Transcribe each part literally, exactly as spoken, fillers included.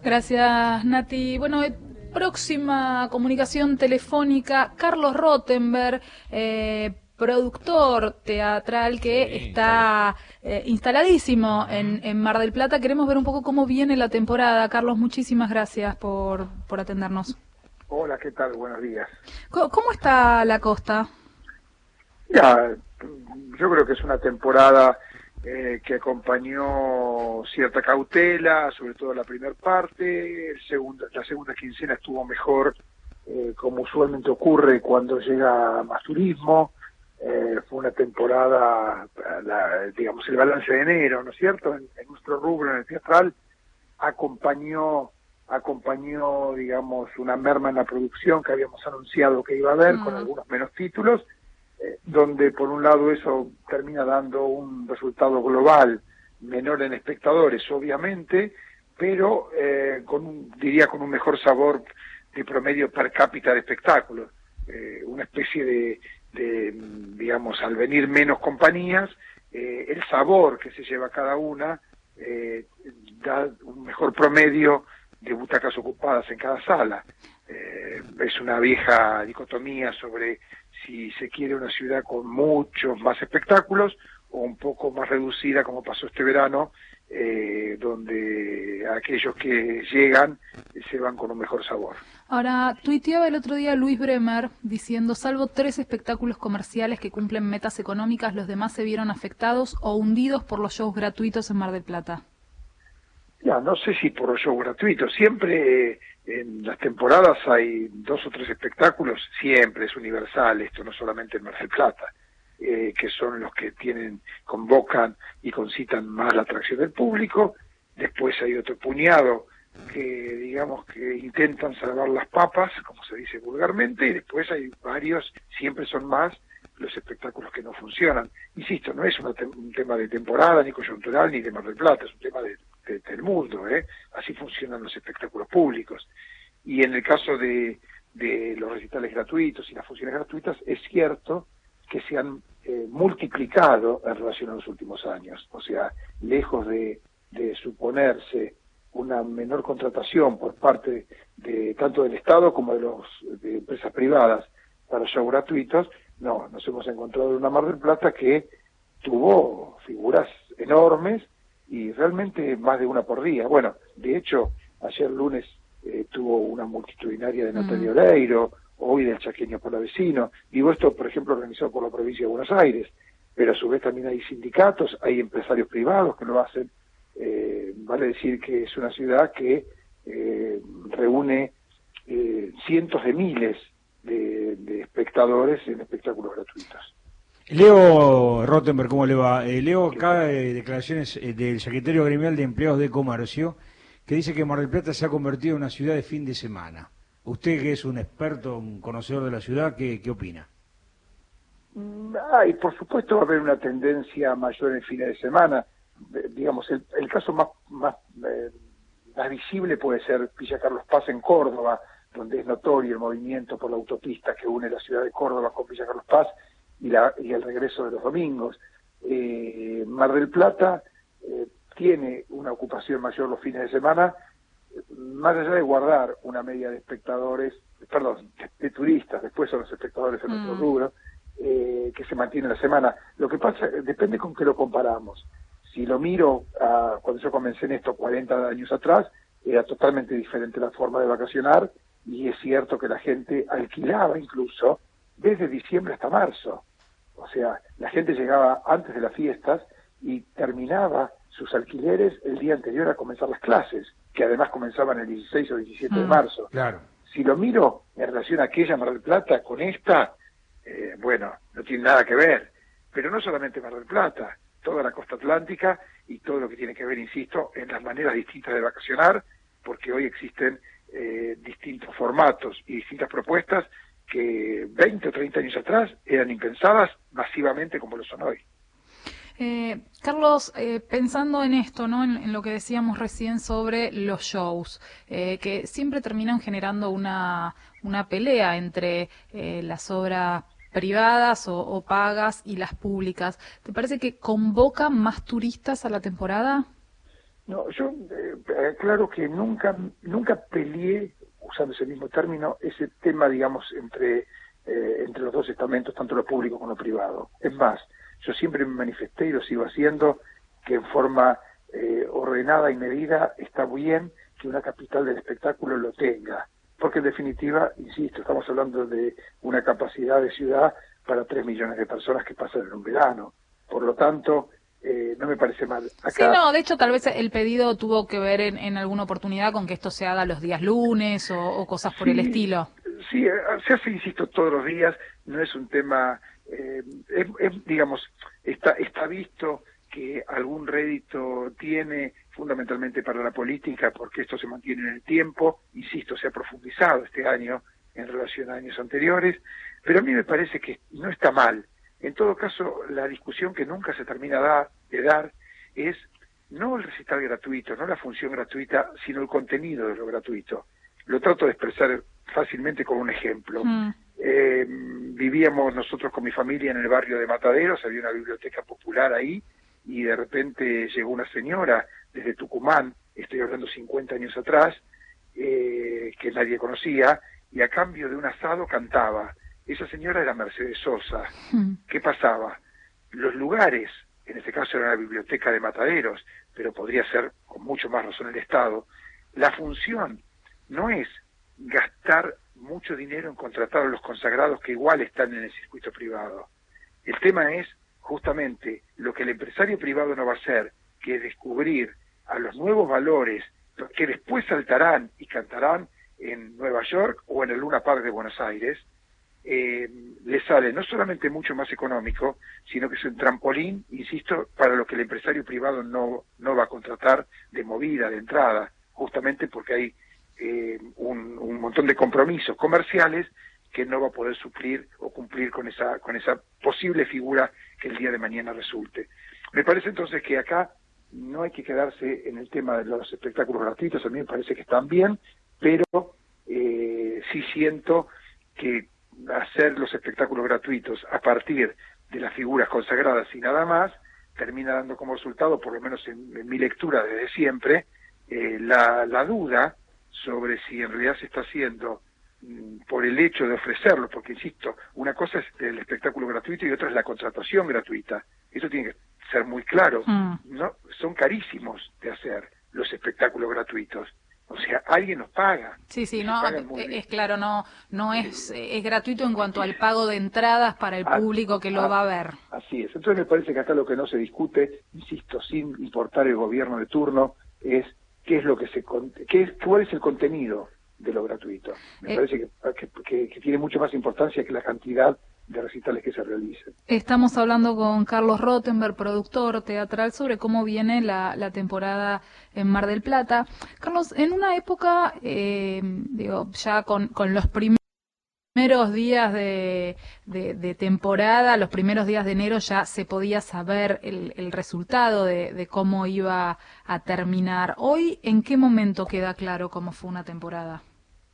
Gracias, Nati. Bueno, eh, próxima comunicación telefónica, Carlos Rottenberg, eh, productor teatral que sí, está eh, instaladísimo en, en Mar del Plata. Queremos ver un poco cómo viene la temporada. Carlos, muchísimas gracias por, por atendernos. Hola, ¿qué tal? Buenos días. ¿Cómo, cómo está la costa? Ya, yo creo que es una temporada eh, que acompañó cierta cautela, sobre todo la primera parte. El segundo, la segunda quincena estuvo mejor, eh, como usualmente ocurre cuando llega más turismo. Eh, fue una temporada, la, digamos, el balance de enero, ¿no es cierto? En, en nuestro rubro, en el teatral, acompañó acompañó, digamos, una merma en la producción que habíamos anunciado que iba a haber, mm. con algunos menos títulos, eh, donde por un lado eso termina dando un resultado global menor en espectadores, obviamente, pero eh, con un, diría con un mejor sabor de promedio per cápita de espectáculos, eh, una especie de, de, digamos, al venir menos compañías, eh, el sabor que se lleva cada una eh, da un mejor promedio de butacas ocupadas en cada sala. Eh, es una vieja dicotomía sobre si se quiere una ciudad con muchos más espectáculos o un poco más reducida, como pasó este verano, eh, donde aquellos que llegan eh, se van con un mejor sabor. Ahora, tuiteaba el otro día Luis Bremer diciendo, salvo tres espectáculos comerciales que cumplen metas económicas, los demás se vieron afectados o hundidos por los shows gratuitos en Mar del Plata. Ya, no sé si por los shows gratuitos, siempre eh, en las temporadas hay dos o tres espectáculos, siempre es universal esto, no solamente en Mar del Plata, eh, que son los que tienen, convocan y concitan más la atracción del público. Después hay otro puñado que, digamos, que intentan salvar las papas, como se dice vulgarmente, y después hay varios, siempre son más los espectáculos que no funcionan. Insisto, no es una te un tema de temporada, ni coyuntural, ni de Mar del Plata, es un tema de, de, del mundo, ¿eh? Así funcionan los espectáculos públicos. Y en el caso de, de los recitales gratuitos y las funciones gratuitas, es cierto que se han eh, multiplicado en relación a los últimos años. O sea, lejos de, de suponerse una menor contratación por parte de tanto del Estado como de los de empresas privadas para shows gratuitos, no, nos hemos encontrado en una Mar del Plata que tuvo figuras enormes y realmente más de una por día. Bueno, de hecho, ayer lunes eh, tuvo una multitudinaria de Natalia mm. Oreiro, hoy del Chaqueño Palavecino. Digo esto, por ejemplo, organizado por la provincia de Buenos Aires, pero a su vez también hay sindicatos, hay empresarios privados que lo hacen. Eh, vale decir que es una ciudad que eh, reúne eh, cientos de miles de, de espectadores en espectáculos gratuitos. Leo Rottenberg, ¿cómo le va? Eh, leo acá eh, declaraciones eh, del secretario gremial de empleados de comercio que dice que Mar del Plata se ha convertido en una ciudad de fin de semana. Usted, que es un experto, un conocedor de la ciudad, ¿qué, qué opina? Ah, y por supuesto va a haber una tendencia mayor en fines de semana. Digamos, el, el caso más, más, eh, más visible puede ser Villa Carlos Paz en Córdoba, donde es notorio el movimiento por la autopista que une la ciudad de Córdoba con Villa Carlos Paz y, la, y el regreso de los domingos. Eh, Mar del Plata eh, tiene una ocupación mayor los fines de semana, más allá de guardar una media de espectadores, perdón, de, de turistas, después son los espectadores en mm. nuestro rubro, eh, que se mantiene la semana. Lo que pasa, depende con qué lo comparamos. Si lo miro a, cuando yo comencé en esto cuarenta años atrás, era totalmente diferente la forma de vacacionar, y es cierto que la gente alquilaba incluso desde diciembre hasta marzo. O sea, la gente llegaba antes de las fiestas y terminaba sus alquileres el día anterior a comenzar las clases, que además comenzaban el dieciséis o diecisiete mm, de marzo. Claro. Si lo miro en relación a aquella Mar del Plata con esta, eh, bueno, no tiene nada que ver. Pero no solamente Mar del Plata, toda la costa atlántica y todo lo que tiene que ver, insisto, en las maneras distintas de vacacionar, porque hoy existen eh, distintos formatos y distintas propuestas que veinte o treinta años atrás eran impensadas masivamente como lo son hoy. Eh, Carlos, eh, pensando en esto, ¿no? En, en lo que decíamos recién sobre los shows, eh, que siempre terminan generando una, una pelea entre eh, las obras privadas o, o pagas y las públicas. ¿Te parece que convoca más turistas a la temporada? No, yo eh, claro que nunca nunca peleé, usando ese mismo término, ese tema, digamos, entre eh, entre los dos estamentos, tanto lo público como lo privado. Es más, yo siempre me manifesté y lo sigo haciendo, que en forma eh, ordenada y medida está bien que una capital del espectáculo lo tenga, porque en definitiva, insisto, estamos hablando de una capacidad de ciudad para tres millones de personas que pasan en un verano. Por lo tanto, eh, no me parece mal. Acá, sí, no, de hecho tal vez el pedido tuvo que ver en, en alguna oportunidad con que esto se haga los días lunes o, o cosas por sí, el estilo. Sí, se hace, insisto, todos los días, no es un tema, eh, es, es, digamos, está, está visto que algún rédito tiene fundamentalmente para la política, porque esto se mantiene en el tiempo, insisto, se ha profundizado este año en relación a años anteriores, pero a mí me parece que no está mal. En todo caso, la discusión que nunca se termina da, de dar es no el recital gratuito, no la función gratuita, sino el contenido de lo gratuito. Lo trato de expresar fácilmente con un ejemplo. Mm. Eh, vivíamos nosotros con mi familia en el barrio de Mataderos, había una biblioteca popular ahí, y de repente llegó una señora desde Tucumán, estoy hablando cincuenta años atrás, eh, que nadie conocía, y a cambio de un asado cantaba. Esa señora era Mercedes Sosa. Mm. ¿Qué pasaba? Los lugares, en este caso era la biblioteca de Mataderos, pero podría ser con mucho más razón el Estado, la función no es gastar mucho dinero en contratar a los consagrados que igual están en el circuito privado. El tema es justamente lo que el empresario privado no va a hacer, que es descubrir a los nuevos valores que después saltarán y cantarán en Nueva York o en el Luna Park de Buenos Aires. Eh, le sale no solamente mucho más económico, sino que es un trampolín, insisto, para lo que el empresario privado no, no va a contratar de movida, de entrada, justamente porque hay eh, un, un montón de compromisos comerciales que no va a poder suplir o cumplir con esa, con esa posible figura que el día de mañana resulte. Me parece entonces que acá no hay que quedarse en el tema de los espectáculos gratuitos, a mí me parece que están bien, pero eh, sí siento que hacer los espectáculos gratuitos a partir de las figuras consagradas y nada más, termina dando como resultado, por lo menos en, en mi lectura desde siempre, eh, la, la duda sobre si en realidad se está haciendo mm, por el hecho de ofrecerlo, porque insisto, una cosa es el espectáculo gratuito y otra es la contratación gratuita. Eso tiene que ser muy claro. Mm. No, son carísimos de hacer los espectáculos gratuitos. O sea, alguien nos paga. Sí, sí, no, es claro, no no es es gratuito en cuanto al pago de entradas para el público que lo va a ver. Así es. Entonces me parece que acá lo que no se discute, insisto, sin importar el gobierno de turno, es qué es lo que se qué es cuál es el contenido de lo gratuito. Me eh, parece que, que, que tiene mucho más importancia que la cantidad de recitales que se realicen. Estamos hablando con Carlos Rottenberg, productor teatral, sobre cómo viene la, la temporada en Mar del Plata. Carlos, en una época, eh, digo, ya con, con los primeros días de, de, de temporada, los primeros días de enero ya se podía saber el, el resultado de, de cómo iba a terminar. Hoy, ¿en qué momento queda claro cómo fue una temporada?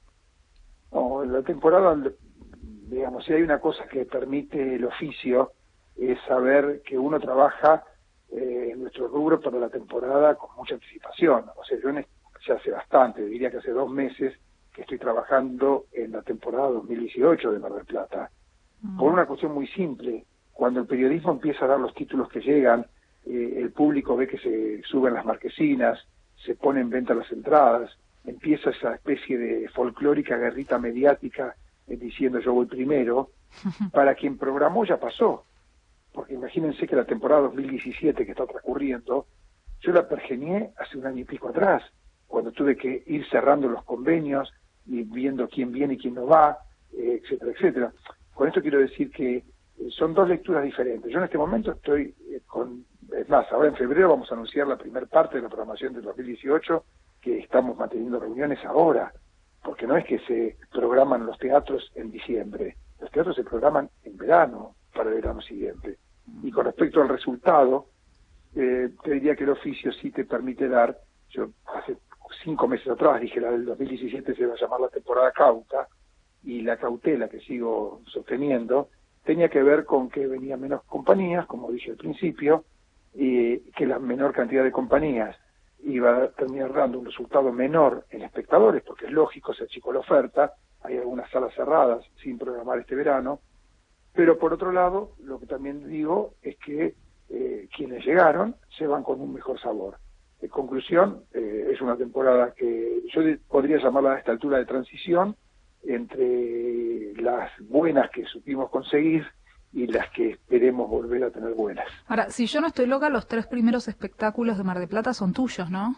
Oh, la temporada... Digamos, si hay una cosa que permite el oficio, es saber que uno trabaja eh, en nuestro rubro para la temporada con mucha anticipación. O sea, yo ya hace bastante, diría que hace dos meses, que estoy trabajando en la temporada dos mil dieciocho de Mar del Plata. Mm. Por una cuestión muy simple, cuando el periodismo empieza a dar los títulos que llegan, eh, el público ve que se suben las marquesinas, se ponen en venta las entradas, empieza esa especie de folclórica guerrita mediática diciendo yo voy primero, para quien programó ya pasó, porque imagínense que la temporada dos mil diecisiete que está transcurriendo, yo la pergeñé hace un año y pico atrás, cuando tuve que ir cerrando los convenios y viendo quién viene y quién no va, eh, etcétera, etcétera. Con esto quiero decir que eh, son dos lecturas diferentes. Yo en este momento estoy eh, con, es más, ahora en febrero vamos a anunciar la primera parte de la programación del dos mil dieciocho, que estamos manteniendo reuniones ahora, porque no es que se programan los teatros en diciembre, los teatros se programan en verano, para el verano siguiente. Y con respecto al resultado, eh, te diría que el oficio sí te permite dar, yo hace cinco meses atrás dije la del dos mil diecisiete se va a llamar la temporada cauta, y la cautela que sigo sosteniendo tenía que ver con que venía menos compañías, como dije al principio, y que la menor cantidad de compañías iba a terminar dando un resultado menor en espectadores, porque es lógico, se achicó la oferta, hay algunas salas cerradas sin programar este verano, pero por otro lado, lo que también digo es que eh, quienes llegaron se van con un mejor sabor. En conclusión, eh, es una temporada que yo podría llamarla a esta altura de transición entre las buenas que supimos conseguir y las que esperemos volver a tener buenas. Ahora, si yo no estoy loca, los tres primeros espectáculos de Mar del Plata son tuyos, ¿no?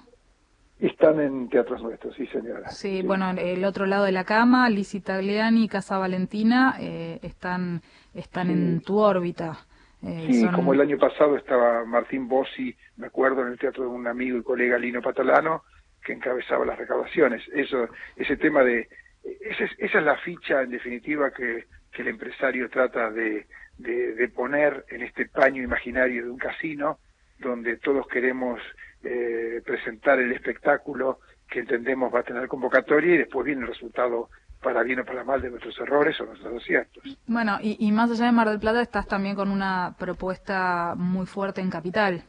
Están en teatros nuestros, sí, señora. Sí, sí. Bueno, el otro lado de la cama, Lizzie Tagliani y Casa Valentina, eh, están, están sí. en tu órbita. Eh, sí, son... como el año pasado estaba Martín Bossi, me acuerdo, en el teatro de un amigo y colega, Lino Patalano, que encabezaba las recaudaciones. Eso, ese tema de... Esa es, esa es la ficha, en definitiva, que, que el empresario trata de, de, de poner en este paño imaginario de un casino, donde todos queremos eh, presentar el espectáculo que entendemos va a tener convocatoria y después viene el resultado para bien o para mal de nuestros errores o nuestros aciertos. Bueno, y, y más allá de Mar del Plata estás también con una propuesta muy fuerte en Capital.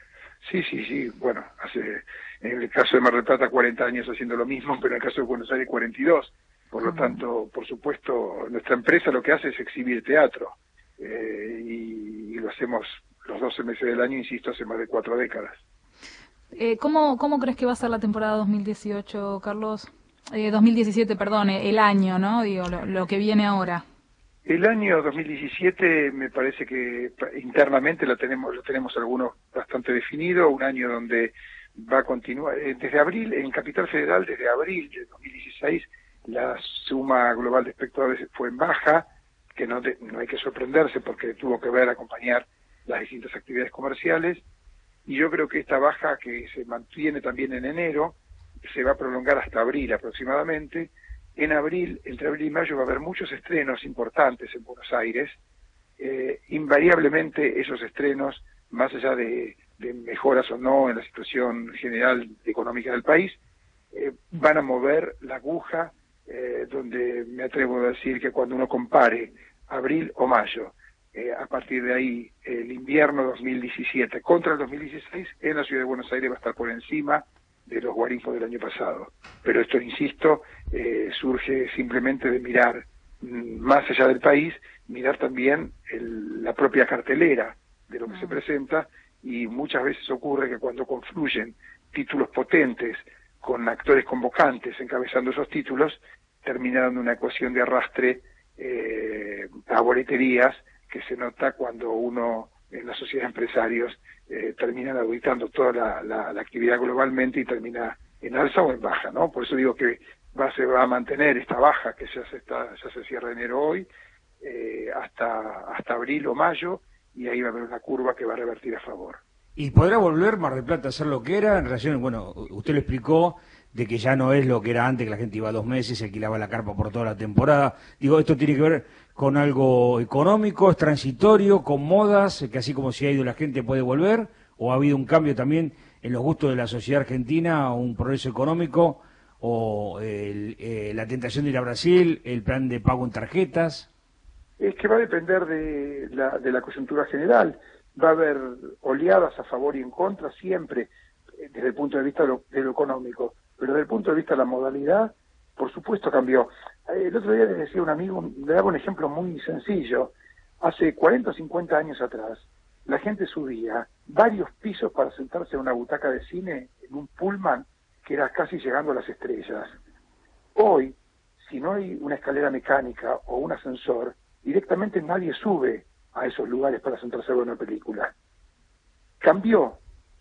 Sí, sí, sí, bueno, hace en el caso de Mar del Plata cuarenta años haciendo lo mismo, pero en el caso de Buenos Aires cuarenta y dos. Por lo tanto, por supuesto, nuestra empresa lo que hace es exhibir teatro eh, y, y lo hacemos los doce meses del año, insisto, hace más de cuatro décadas. Eh, ¿cómo, ¿Cómo crees que va a ser la temporada dos mil dieciocho, Carlos? Eh, dos mil diecisiete, perdón, eh, el año, ¿no? Digo, lo, lo que viene ahora. El año dos mil diecisiete me parece que internamente lo tenemos, lo tenemos algunos bastante definido, un año donde va a continuar, eh, desde abril, en Capital Federal, desde abril de dos mil dieciséis, la suma global de espectadores fue en baja, que no, de, no hay que sorprenderse porque tuvo que ver acompañar las distintas actividades comerciales, y yo creo que esta baja que se mantiene también en enero, se va a prolongar hasta abril aproximadamente. En abril, entre abril y mayo va a haber muchos estrenos importantes en Buenos Aires, eh, invariablemente esos estrenos, más allá de, de mejoras o no en la situación general económica del país, eh, van a mover la aguja, eh, donde me atrevo a decir que cuando uno compare abril o mayo, eh, a partir de ahí el invierno dos mil diecisiete contra el dos mil dieciséis, en la ciudad de Buenos Aires va a estar por encima de los guarismos del año pasado. Pero esto, insisto, eh, surge simplemente de mirar mm, más allá del país, mirar también el, la propia cartelera de lo que se presenta, y muchas veces ocurre que cuando confluyen títulos potentes con actores convocantes encabezando esos títulos, termina dando una ecuación de arrastre eh, a boleterías que se nota cuando uno en la sociedad de empresarios eh, terminan auditando toda la, la, la actividad globalmente y termina en alza o en baja, ¿no? Por eso digo que va, se va a mantener esta baja que ya se está, ya se cierra enero hoy, eh, hasta, hasta abril o mayo, y ahí va a haber una curva que va a revertir a favor. ¿Y podrá volver Mar del Plata a ser lo que era en relación, bueno, usted lo explicó, de que ya no es lo que era antes, que la gente iba dos meses, se alquilaba la carpa por toda la temporada? Digo, esto tiene que ver con algo económico, es transitorio, con modas, que así como se ha ido la gente puede volver, o ha habido un cambio también en los gustos de la sociedad argentina, un progreso económico, o el, eh, la tentación de ir a Brasil, el plan de pago en tarjetas. Es que va a depender de la, de la coyuntura general. Va a haber oleadas a favor y en contra siempre, desde el punto de vista de lo, de lo económico, pero desde el punto de vista de la modalidad, por supuesto cambió. El otro día le decía a un amigo, le daba un ejemplo muy sencillo. Hace cuarenta o cincuenta años atrás, la gente subía varios pisos para sentarse en una butaca de cine, en un pullman, que era casi llegando a las estrellas. Hoy, si no hay una escalera mecánica o un ascensor, directamente nadie sube a esos lugares para sentarse a ver una película. Cambió.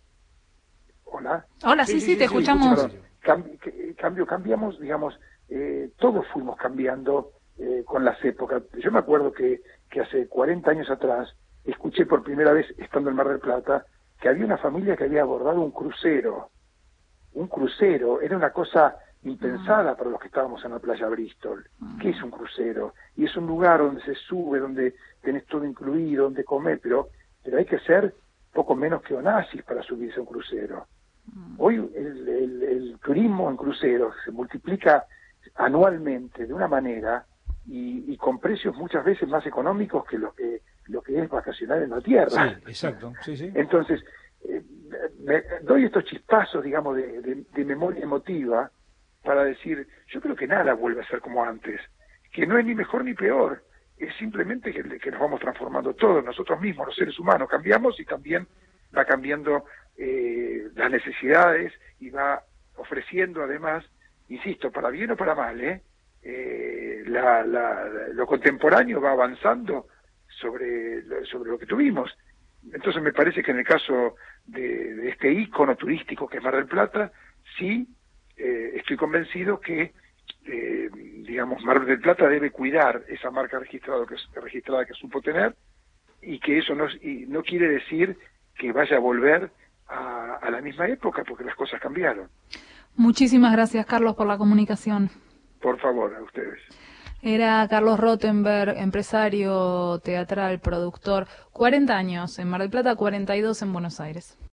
¿Hola? Hola, sí, sí, sí, sí te sí, escuchamos. Sí, Cambi cambio, cambiamos, digamos, eh, todos fuimos cambiando eh, con las épocas. Yo me acuerdo que, que hace cuarenta años atrás escuché por primera vez, estando en Mar del Plata, que había una familia que había abordado un crucero. Un crucero, era una cosa impensada para los que estábamos en la playa Bristol. ¿Qué es un crucero? Y es un lugar donde se sube, donde tenés todo incluido, donde comer, pero, pero hay que ser poco menos que Onassis para subirse a un crucero. Hoy el, el, el turismo en cruceros se multiplica anualmente de una manera y, y con precios muchas veces más económicos que lo que lo que es vacacionar en la tierra. Sí, exacto. Sí, sí. Entonces, eh, me doy estos chispazos, digamos, de, de, de memoria emotiva para decir, yo creo que nada vuelve a ser como antes, que no es ni mejor ni peor, es simplemente que, que nos vamos transformando todos, nosotros mismos, los seres humanos, cambiamos y también va cambiando eh, las necesidades y va ofreciendo además, insisto, para bien o para mal, ¿eh? Eh, la, la, lo contemporáneo va avanzando sobre, sobre lo que tuvimos. Entonces me parece que en el caso de, de este ícono turístico que es Mar del Plata, sí eh, estoy convencido que eh, digamos Mar del Plata debe cuidar esa marca registrada que, registrada que supo tener, y que eso no, y no quiere decir que vaya a volver a, a la misma época, porque las cosas cambiaron. Muchísimas gracias, Carlos, por la comunicación. Por favor, a ustedes. Era Carlos Rothenberg, empresario teatral, productor, cuarenta años en Mar del Plata, cuarenta y dos en Buenos Aires.